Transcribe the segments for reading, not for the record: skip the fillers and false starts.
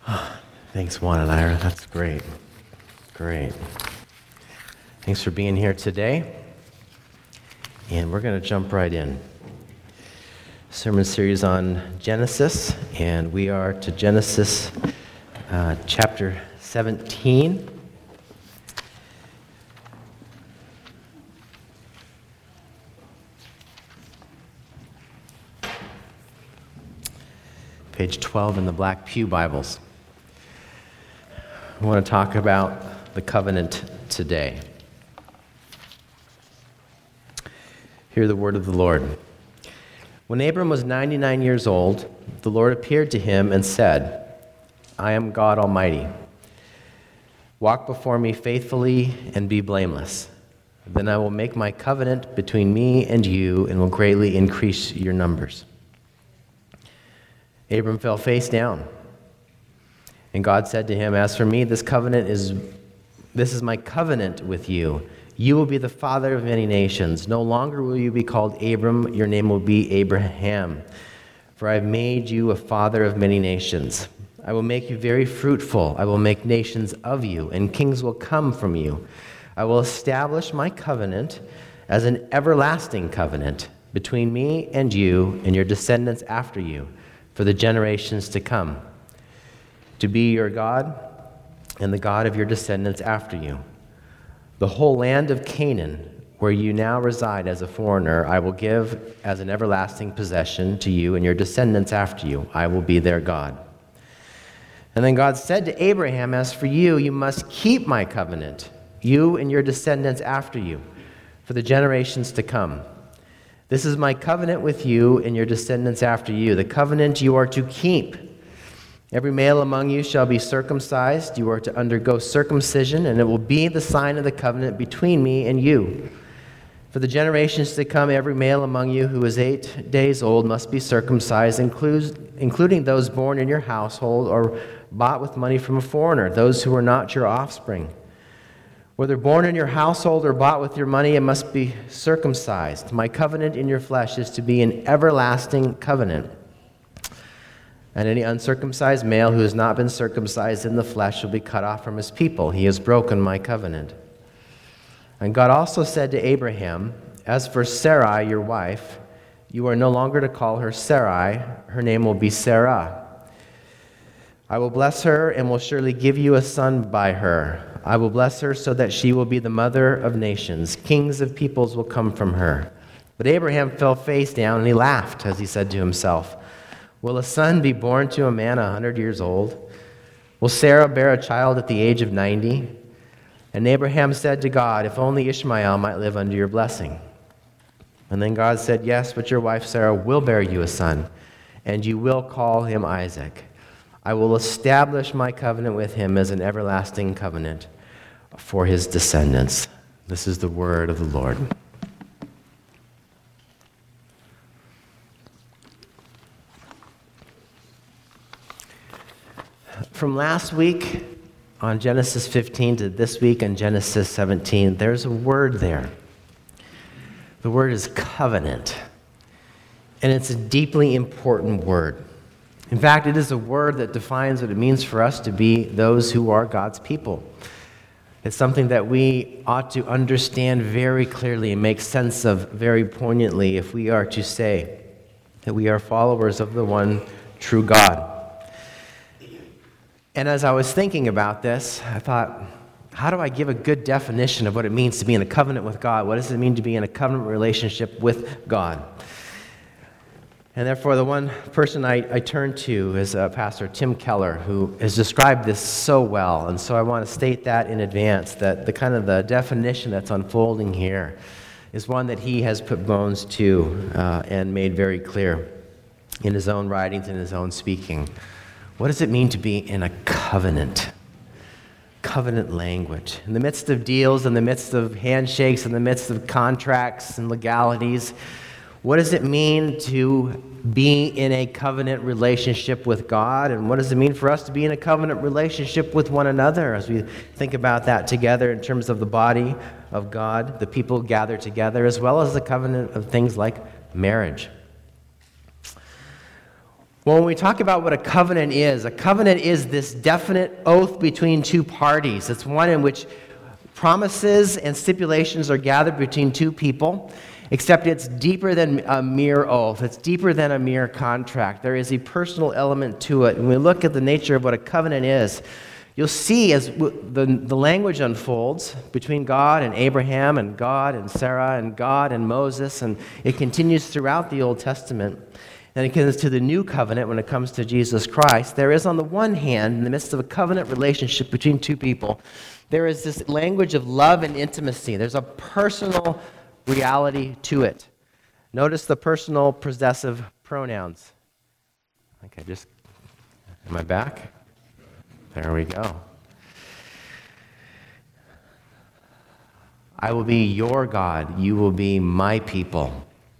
Thanks, Juan and Ira. That's great. Great. Thanks for being here today. And we're going to jump right in. Sermon series on Genesis, and we are to Genesis chapter 17. Page 12 in the Black Pew Bibles. I want to talk about the covenant today. Hear the word of the Lord. When Abram was 99 years old, the Lord appeared to him and said, I am God Almighty. Walk before me faithfully and be blameless. Then I will make my covenant between me and you and will greatly increase your numbers. Abram fell face down. And God said to him, As for me, this is my covenant with you. You will be the father of many nations. No longer will you be called Abram, your name will be Abraham. For I have made you a father of many nations. I will make you very fruitful. I will make nations of you, and kings will come from you. I will establish my covenant as an everlasting covenant between me and you and your descendants after you for the generations to come, to be your God and the God of your descendants after you. The whole land of Canaan, where you now reside as a foreigner, I will give as an everlasting possession to you and your descendants after you. I will be their God. And then God said to Abraham, As for you, you must keep my covenant, you and your descendants after you, for the generations to come. This is my covenant with you and your descendants after you, the covenant you are to keep. Every male among you shall be circumcised. You are to undergo circumcision, and it will be the sign of the covenant between me and you. For the generations to come, every male among you who is 8 days old must be circumcised, including those born in your household or bought with money from a foreigner, those who are not your offspring. Whether born in your household or bought with your money, it must be circumcised. My covenant in your flesh is to be an everlasting covenant. And any uncircumcised male who has not been circumcised in the flesh will be cut off from his people. He has broken my covenant. And God also said to Abraham, As for Sarai, your wife, you are no longer to call her Sarai. Her name will be Sarah. I will bless her and will surely give you a son by her. I will bless her so that she will be the mother of nations. Kings of peoples will come from her. But Abraham fell face down and he laughed as he said to himself, Will a son be born to a man 100 years old? Will Sarah bear a child at the age of 90? And Abraham said to God, If only Ishmael might live under your blessing. And then God said, Yes, but your wife Sarah will bear you a son, and you will call him Isaac. I will establish my covenant with him as an everlasting covenant for his descendants. This is the word of the Lord. From last week on Genesis 15 to this week on Genesis 17, there's a word there. The word is covenant, and it's a deeply important word. In fact, it is a word that defines what it means for us to be those who are God's people. It's something that we ought to understand very clearly and make sense of very poignantly if we are to say that we are followers of the one true God. And as I was thinking about this, I thought, how do I give a good definition of what it means to be in a covenant with God? What does it mean to be in a covenant relationship with God? And therefore, the one person I turn to is Pastor Tim Keller, who has described this so well. And so I want to state that in advance, that the definition that's unfolding here is one that he has put bones to and made very clear in his own writings and his own speaking. What does it mean to be in a covenant? Covenant language. In the midst of deals, in the midst of handshakes, in the midst of contracts and legalities, what does it mean to be in a covenant relationship with God? And what does it mean for us to be in a covenant relationship with one another as we think about that together in terms of the body of God, the people gathered together, as well as the covenant of things like marriage? Well, when we talk about what a covenant is this definite oath between two parties. It's one in which promises and stipulations are gathered between two people, except it's deeper than a mere oath. It's deeper than a mere contract. There is a personal element to it. When we look at the nature of what a covenant is, you'll see as the language unfolds between God and Abraham and God and Sarah and God and Moses, and it continues throughout the Old Testament. And it comes to the new covenant when it comes to Jesus Christ. There is, on the one hand, in the midst of a covenant relationship between two people, there is this language of love and intimacy. There's a personal reality to it. Notice the personal possessive pronouns. Okay, am I back? There we go. I will be your God. You will be my people.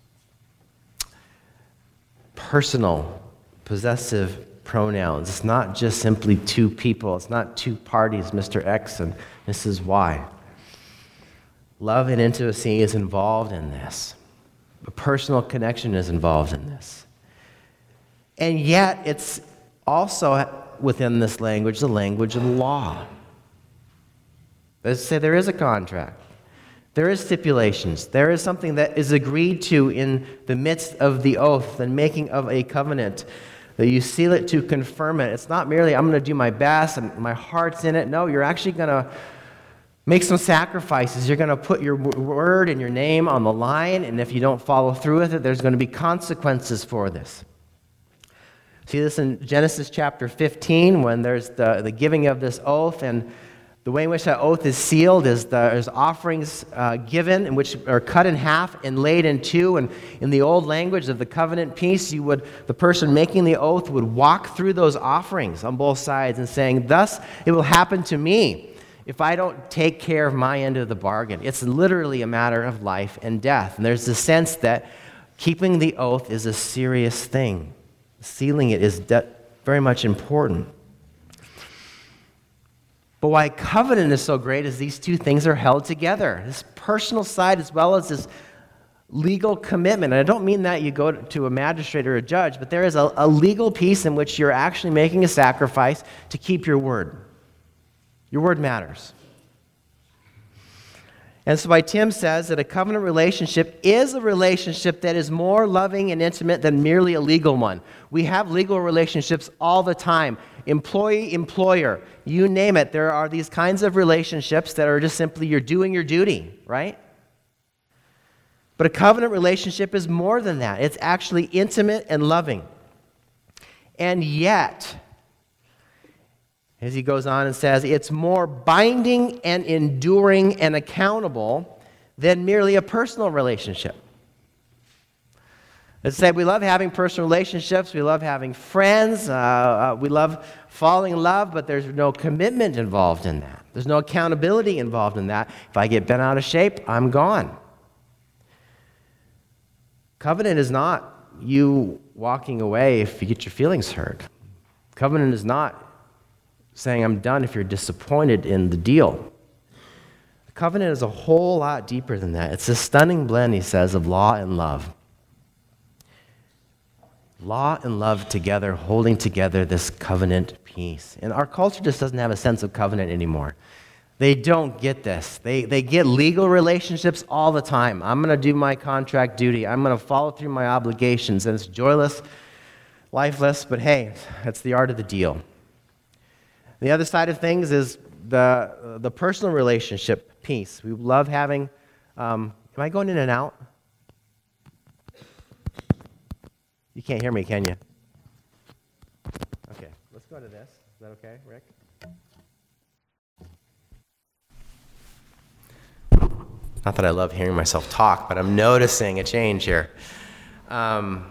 Personal, possessive pronouns. It's not just simply two people. It's not two parties, Mr. X and Mrs. Y. Love and intimacy is involved in this. A personal connection is involved in this. And yet, it's also within this language, the language of law. Let's say there is a contract. There is stipulations. There is something that is agreed to in the midst of the oath and making of a covenant. That you seal it to confirm it. It's not merely, I'm going to do my best and my heart's in it. No, you're actually going to make some sacrifices. You're going to put your word and your name on the line, and if you don't follow through with it, there's going to be consequences for this. See this in Genesis chapter 15 when there's the giving of this oath, and the way in which that oath is sealed is there's offerings given, in which are cut in half and laid in two. And in the old language of the covenant piece, the person making the oath would walk through those offerings on both sides and saying, "Thus it will happen to me if I don't take care of my end of the bargain." It's literally a matter of life and death. And there's the sense that keeping the oath is a serious thing. Sealing it is very much important. But why covenant is so great is these two things are held together. This personal side as well as this legal commitment. And I don't mean that you go to a magistrate or a judge, but there is a legal piece in which you're actually making a sacrifice to keep your word. Your word matters. And so why Tim says that a covenant relationship is a relationship that is more loving and intimate than merely a legal one. We have legal relationships all the time. Employee, employer, you name it. There are these kinds of relationships that are just simply you're doing your duty, right? But a covenant relationship is more than that. It's actually intimate and loving. And yet, as he goes on and says, it's more binding and enduring and accountable than merely a personal relationship. Let's say we love having personal relationships, we love having friends, we love falling in love, but there's no commitment involved in that. There's no accountability involved in that. If I get bent out of shape, I'm gone. Covenant is not you walking away if you get your feelings hurt. Covenant is not saying I'm done if you're disappointed in the deal. The covenant is a whole lot deeper than that. It's a stunning blend, he says, of law and love. Law and love together, holding together this covenant piece. And our culture just doesn't have a sense of covenant anymore. They don't get this. They get legal relationships all the time. I'm going to do my contract duty. I'm going to follow through my obligations. And it's joyless, lifeless, but hey, that's the art of the deal. The other side of things is the personal relationship piece. We love having, am I going in and out? You can't hear me, can you? Okay, let's go to this. Is that okay, Rick? Not that I love hearing myself talk, but I'm noticing a change here. On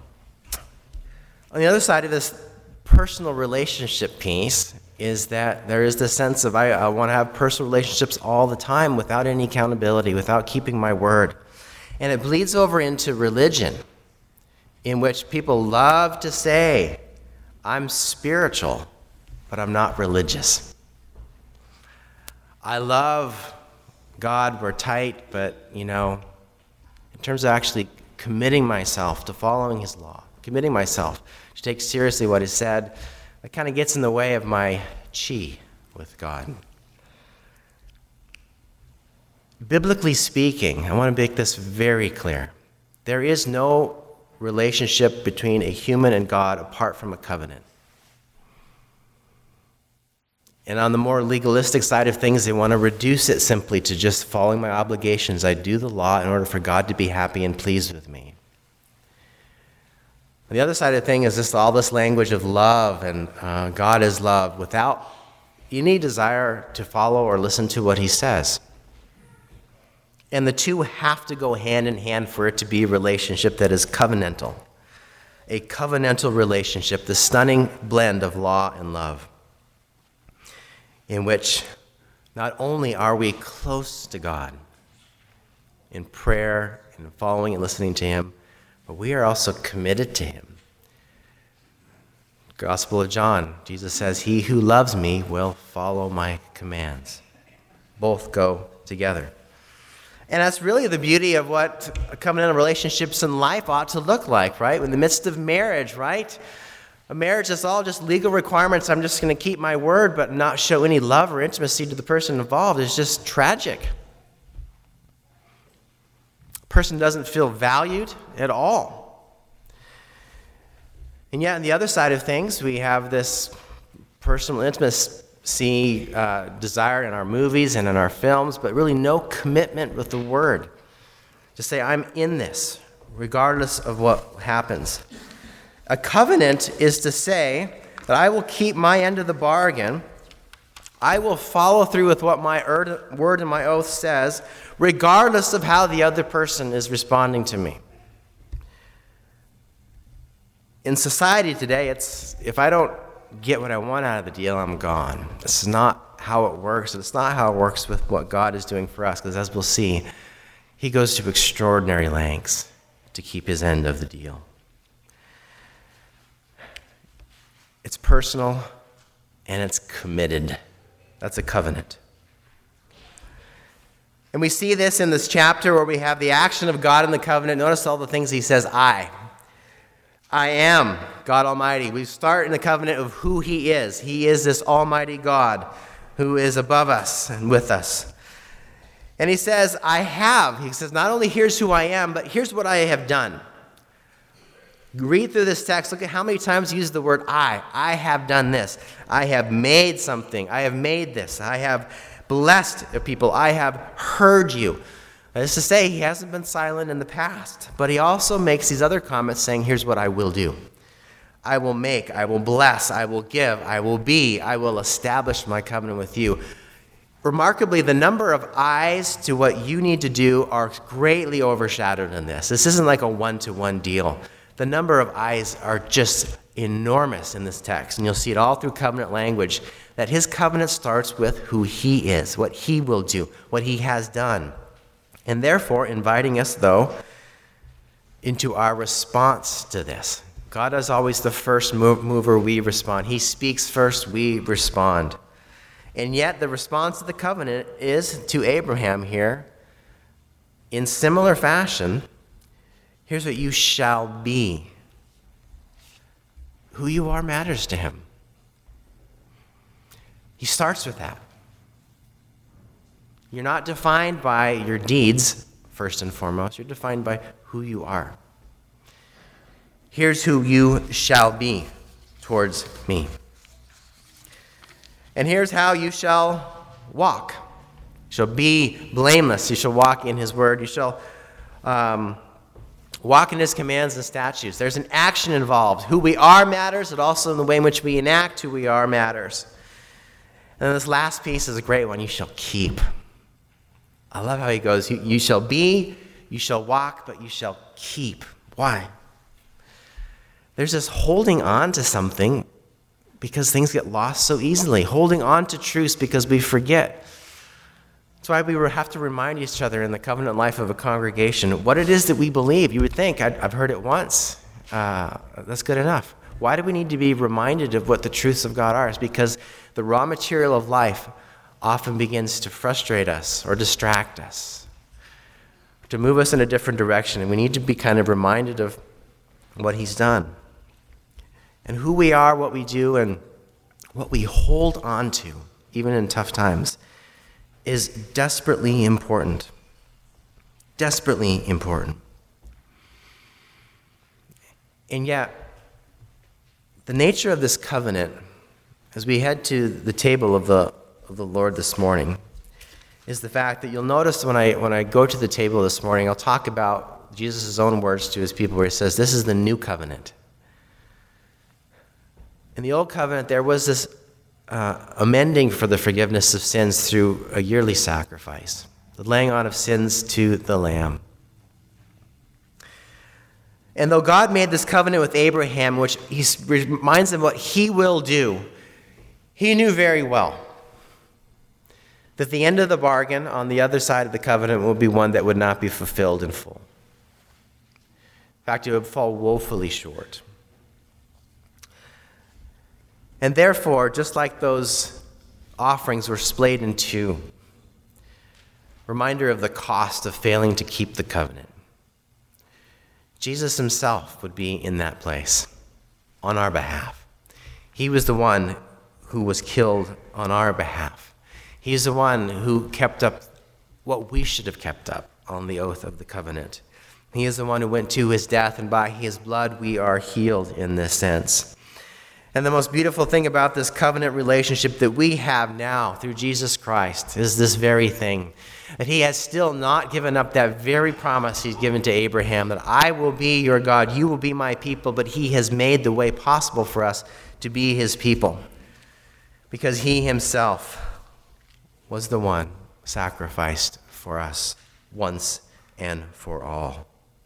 the other side of this personal relationship piece is that there is this sense of I want to have personal relationships all the time without any accountability, without keeping my word. And it bleeds over into religion, in which people love to say, I'm spiritual, but I'm not religious. I love God, we're tight, but, in terms of actually committing myself to following his law, committing myself to take seriously what is said. That kind of gets in the way of my chi with God. Biblically speaking, I want to make this very clear. There is no relationship between a human and God apart from a covenant. And on the more legalistic side of things, they want to reduce it simply to just following my obligations. I do the law in order for God to be happy and pleased with me. On the other side of the thing is just all this language of love and God is love without any desire to follow or listen to what he says. And the two have to go hand in hand for it to be a relationship that is covenantal. A covenantal relationship, the stunning blend of law and love, in which not only are we close to God in prayer and following and listening to him, but we are also committed to him. Gospel of John, Jesus says, "He who loves me will follow my commands." Both go together. And that's really the beauty of what covenantal relationships in life ought to look like, right? In the midst of marriage, right? A marriage is all just legal requirements. I'm just going to keep my word but not show any love or intimacy to the person involved. It's just tragic. The person doesn't feel valued at all. And yet on the other side of things, we have this personal intimacy desire in our movies and in our films, but really no commitment with the word. To say, I'm in this, regardless of what happens. A covenant is to say that I will keep my end of the bargain. I will follow through with what my word and my oath says, regardless of how the other person is responding to me. In society today, it's if I don't get what I want out of the deal, I'm gone. It's not how it works. It's not how it works with what God is doing for us, because as we'll see, he goes to extraordinary lengths to keep his end of the deal. It's personal and it's committed. That's a covenant. And we see this in this chapter where we have the action of God in the covenant. Notice all the things he says, I am God Almighty. We start in the covenant of who he is. He is this almighty God who is above us and with us. And he says, I have. He says, not only here's who I am, but here's what I have done. Read through this text. Look at how many times he uses the word I. I have done this. I have made something. I have made this. I have blessed people. I have heard you. That is to say, he hasn't been silent in the past, but he also makes these other comments saying, here's what I will do. I will make, I will bless, I will give, I will be, I will establish my covenant with you. Remarkably, the number of I's to what you need to do are greatly overshadowed in this. This isn't like a one-to-one deal. The number of I's are just enormous in this text, and you'll see it all through covenant language, that his covenant starts with who he is, what he will do, what he has done. And therefore, inviting us, though, into our response to this. God is always the first mover, we respond. He speaks first, we respond. And yet, the response to the covenant is to Abraham here, in similar fashion, here's what you shall be. Who you are matters to him. He starts with that. You're not defined by your deeds, first and foremost. You're defined by who you are. Here's who you shall be towards me. And here's how you shall walk. You shall be blameless. You shall walk in his word. You shall walk in his commands and statutes. There's an action involved. Who we are matters, but also in the way in which we enact who we are matters. And then this last piece is a great one. You shall keep. I love how he goes, you shall be, you shall walk, but you shall keep. Why? There's this holding on to something because things get lost so easily. Holding on to truths because we forget. That's why we have to remind each other in the covenant life of a congregation what it is that we believe. You would think, I've heard it once. That's good enough. Why do we need to be reminded of what the truths of God are? It's because the raw material of life often begins to frustrate us or distract us, to move us in a different direction. And we need to be kind of reminded of what he's done. And who we are, what we do, and what we hold on to, even in tough times, is desperately important. Desperately important. And yet, the nature of this covenant, as we head to the table of the Lord this morning, is the fact that you'll notice when I go to the table this morning, I'll talk about Jesus' own words to his people where he says, this is the new covenant. In the old covenant, there was this amending for the forgiveness of sins through a yearly sacrifice, the laying on of sins to the Lamb. And though God made this covenant with Abraham, which he reminds him what he will do, he knew very well that the end of the bargain on the other side of the covenant will be one that would not be fulfilled in full. In fact, it would fall woefully short. And therefore, just like those offerings were splayed in two, reminder of the cost of failing to keep the covenant, Jesus himself would be in that place on our behalf. He was the one who was killed on our behalf. He's the one who kept up what we should have kept up on the oath of the covenant. He is the one who went to his death, and by his blood we are healed in this sense. And the most beautiful thing about this covenant relationship that we have now through Jesus Christ is this very thing, that he has still not given up that very promise he's given to Abraham, that I will be your God, you will be my people, but he has made the way possible for us to be his people, because he himself was the one sacrificed for us once and for all.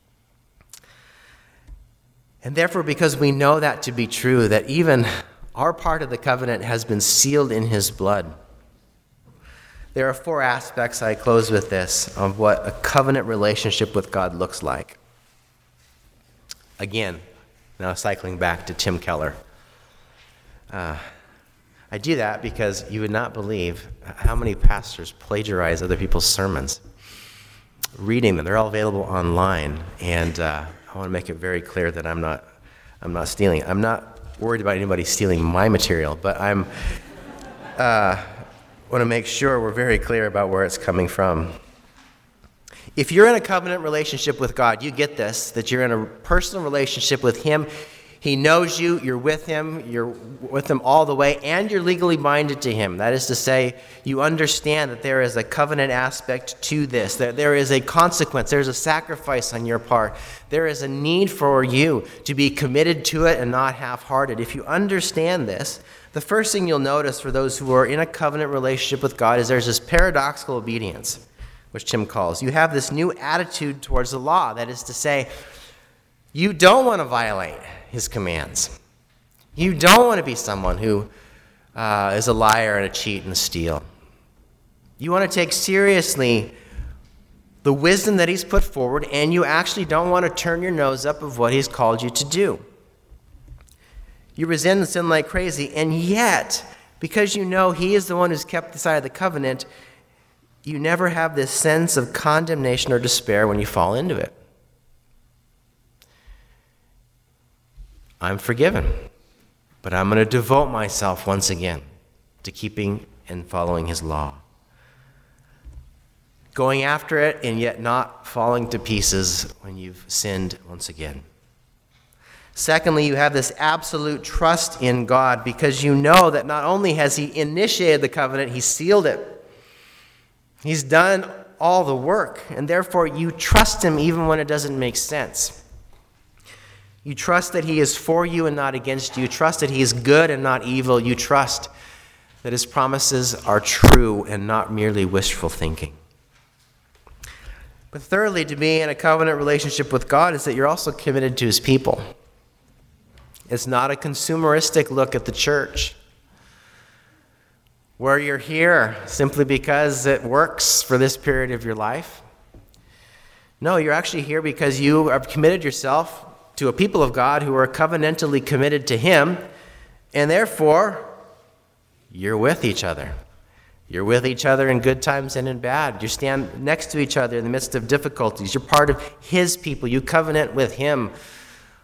And therefore, because we know that to be true, that even our part of the covenant has been sealed in his blood, there are 4 aspects, I close with this, of what a covenant relationship with God looks like. Again, now cycling back to Tim Keller. I do that because you would not believe how many pastors plagiarize other people's sermons, reading them. They're all available online, and I want to make it very clear that I'm not stealing. I'm not worried about anybody stealing my material, but I'm want to make sure we're very clear about where it's coming from. If you're in a covenant relationship with God, you get this, that you're in a personal relationship with him. He knows you, you're with him all the way, and you're legally binded to him. That is to say, you understand that there is a covenant aspect to this, that there is a consequence, there's a sacrifice on your part. There is a need for you to be committed to it and not half-hearted. If you understand this, the first thing you'll notice for those who are in a covenant relationship with God is there's this paradoxical obedience, which Tim calls. You have this new attitude towards the law. That is to say, you don't want to violate his commands. You don't want to be someone who is a liar and a cheat and a steal. You want to take seriously the wisdom that he's put forward, and you actually don't want to turn your nose up of what he's called you to do. You resent sin like crazy, and yet, because you know he is the one who's kept the side of the covenant, you never have this sense of condemnation or despair when you fall into it. I'm forgiven, but I'm going to devote myself once again to keeping and following his law. Going after it and yet not falling to pieces when you've sinned once again. Secondly, you have this absolute trust in God because you know that not only has he initiated the covenant, he sealed it. He's done all the work, and therefore you trust him even when it doesn't make sense. You trust that he is for you and not against you. You trust that he is good and not evil. You trust that his promises are true and not merely wishful thinking. But thirdly, to be in a covenant relationship with God is that you're also committed to his people. It's not a consumeristic look at the church, where you're here simply because it works for this period of your life. No, you're actually here because you have committed yourself to a people of God who are covenantally committed to him, and therefore, you're with each other. You're with each other in good times and in bad. You stand next to each other in the midst of difficulties. You're part of his people. You covenant with him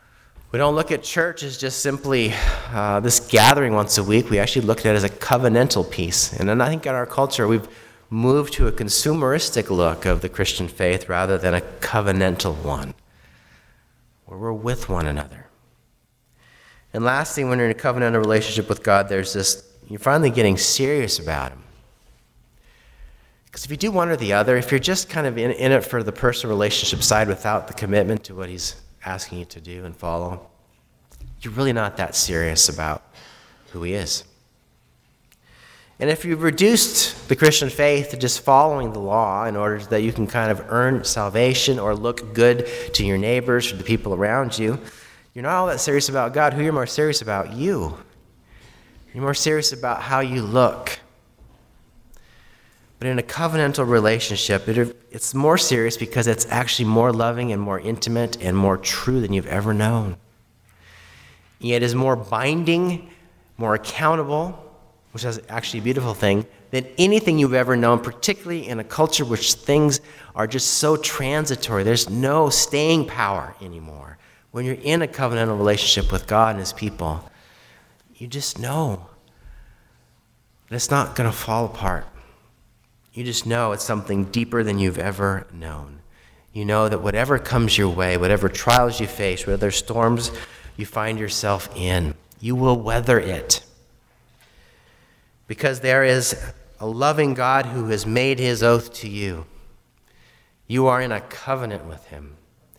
We don't look at church as just simply this gathering once a week. We actually look at it as a covenantal piece. And then I think in our culture, we've moved to a consumeristic look of the Christian faith rather than a covenantal one, where we're with one another. And lastly, when you're in a covenantal relationship with God, there's this, you're finally getting serious about Him. Because if you do one or the other, if you're just kind of in it for the personal relationship side without the commitment to what He's asking you to do and follow, you're really not that serious about who He is. And if you've reduced the Christian faith to just following the law in order that you can kind of earn salvation or look good to your neighbors or the people around you, you're not all that serious about God. Who you're more serious about? You. You're more serious about how you look. But in a covenantal relationship, it's more serious because it's actually more loving and more intimate and more true than you've ever known. It is more binding, more accountable, which is actually a beautiful thing, than anything you've ever known, particularly in a culture which things are just so transitory. There's no staying power anymore. When you're in a covenantal relationship with God and His people, you just know that it's not going to fall apart. You just know it's something deeper than you've ever known. You know that whatever comes your way, whatever trials you face, whatever storms you find yourself in, you will weather it. Because there is a loving God who has made His oath to you. You are in a covenant with Him.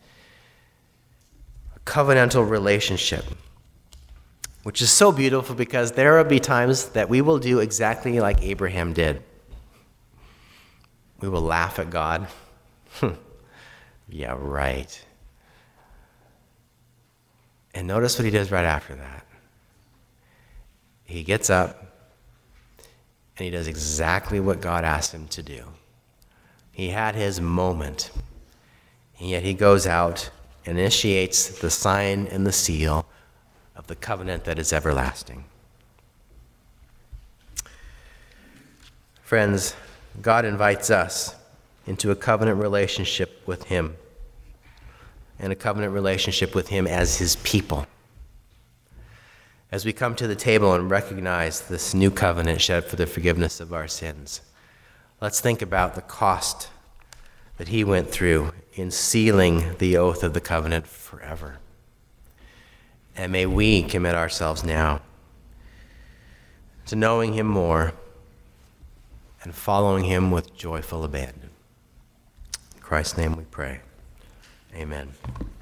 A covenantal relationship. Which is so beautiful because there will be times that we will do exactly like Abraham did. We will laugh at God. Yeah, right. And notice what He does right after that. He gets up and He does exactly what God asked him to do. He had his moment, and yet He goes out and initiates the sign and the seal of the covenant that is everlasting. Friends, God invites us into a covenant relationship with Him, and a covenant relationship with Him as His people. As we come to the table and recognize this new covenant shed for the forgiveness of our sins, let's think about the cost that He went through in sealing the oath of the covenant forever. And may we commit ourselves now to knowing Him more and following Him with joyful abandon. In Christ's name we pray. Amen.